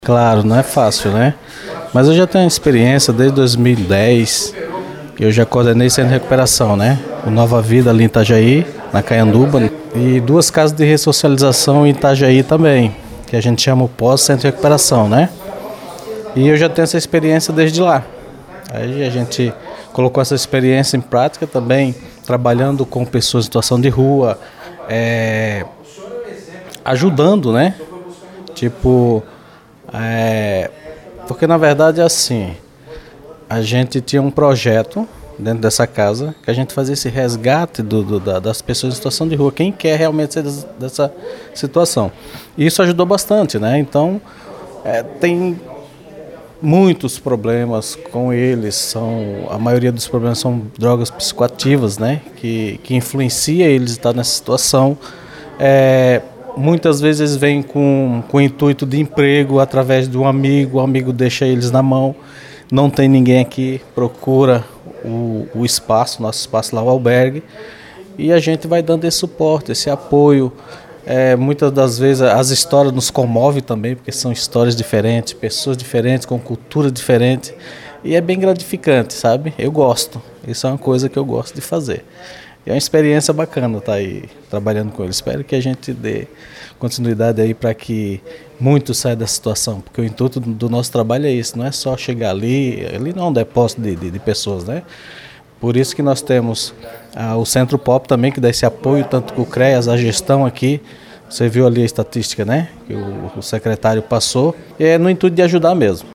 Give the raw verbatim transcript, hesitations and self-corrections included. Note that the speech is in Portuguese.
Claro, não é fácil, né? Mas eu já tenho experiência desde dois mil e dez, que eu já coordenei centro de recuperação, né? O Nova Vida ali em Itajaí, na Caianduba, e duas casas de ressocialização em Itajaí também, que a gente chama o pós-centro de recuperação, né? E eu já tenho essa experiência desde lá. Aí a gente colocou essa experiência em prática também, trabalhando com pessoas em situação de rua, é, ajudando, né? Tipo... É, porque na verdade é assim, a gente tinha um projeto dentro dessa casa que a gente fazia esse resgate do, do, da, das pessoas em situação de rua, quem quer realmente sair dessa situação. E isso ajudou bastante, né? Então é, tem muitos problemas com eles, são, a maioria dos problemas são drogas psicoativas, né? Que, que influencia eles a estar nessa situação. É, Muitas vezes eles vêm com, com o intuito de emprego através de um amigo, o amigo deixa eles na mão, não tem ninguém aqui, procura o, o espaço, nosso espaço lá, o albergue, e a gente vai dando esse suporte, esse apoio. É, muitas das vezes as histórias nos comovem também, porque são histórias diferentes, pessoas diferentes, com cultura diferente, e é bem gratificante, sabe? Eu gosto, isso é uma coisa que eu gosto de fazer. É uma experiência bacana estar aí trabalhando com eles. Espero que a gente dê continuidade aí para que muitos saiam da situação, porque o intuito do nosso trabalho é isso, não é só chegar ali, ali não é um depósito de, de, de pessoas, né? Por isso que nós temos ah, o Centro Pop também, que dá esse apoio, tanto com o CREAS, a gestão aqui. Você viu ali a estatística, né? Que o, o secretário passou, e é no intuito de ajudar mesmo.